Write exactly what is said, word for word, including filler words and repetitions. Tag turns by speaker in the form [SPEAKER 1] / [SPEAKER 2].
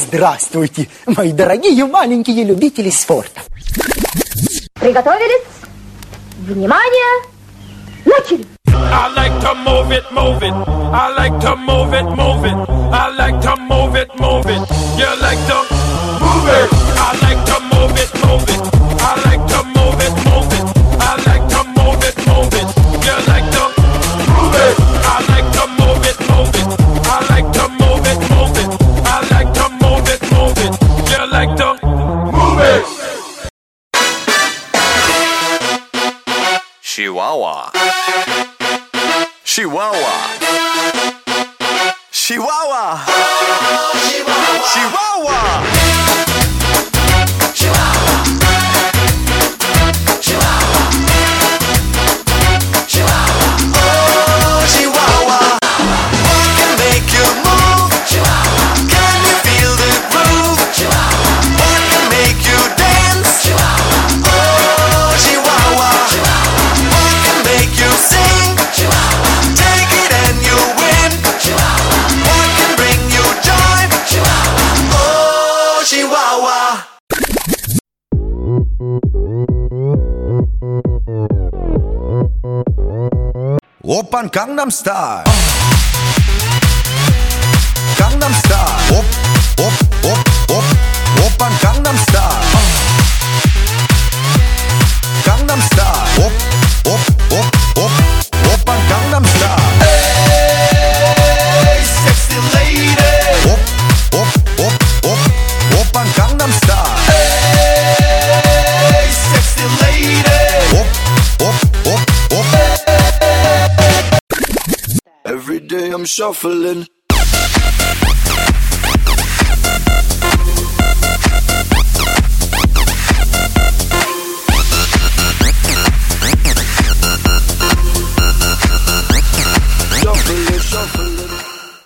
[SPEAKER 1] Здравствуйте, мои дорогие маленькие любители спорта.
[SPEAKER 2] Приготовились? Внимание! Начали!
[SPEAKER 3] I like to move it, move it. I like to move it, move it. I like to move it, move it. You like to move it. I like to move it, move it. I like to move it, move it. I like to move it, move it. You like to move it. I like to move it, move it. I like to move it, move it. I like to move it, move it. You like to move it.
[SPEAKER 4] Chihuahua. Chihuahua. Chihuahua. Chihuahua. Chihuahua. Chihuahua. Chihuahua. Chihuahua. Oh, Chihuahua. What can make you move? Chihuahua. Can you feel the groove? Chihuahua. What can make you dance? Chihuahua. Oh, Chihuahua. Chihuahua. What can make you sing? Chihuahua. Take it and you win. Chihuahua. What can bring you joy? Chihuahua. Oh, Chihuahua.
[SPEAKER 5] Oppan Gangnam Style. Gangnam Style. Op, op, op, op. Oppan Gangnam Style. Gangnam Style. Op, op, op, op. Oppan Gangnam Style. Hey, sexy lady. Op, op, op, op. Oppan Gangnam Style. Hey, sexy lady. Op, op, op, op. Every day I'm shuffling,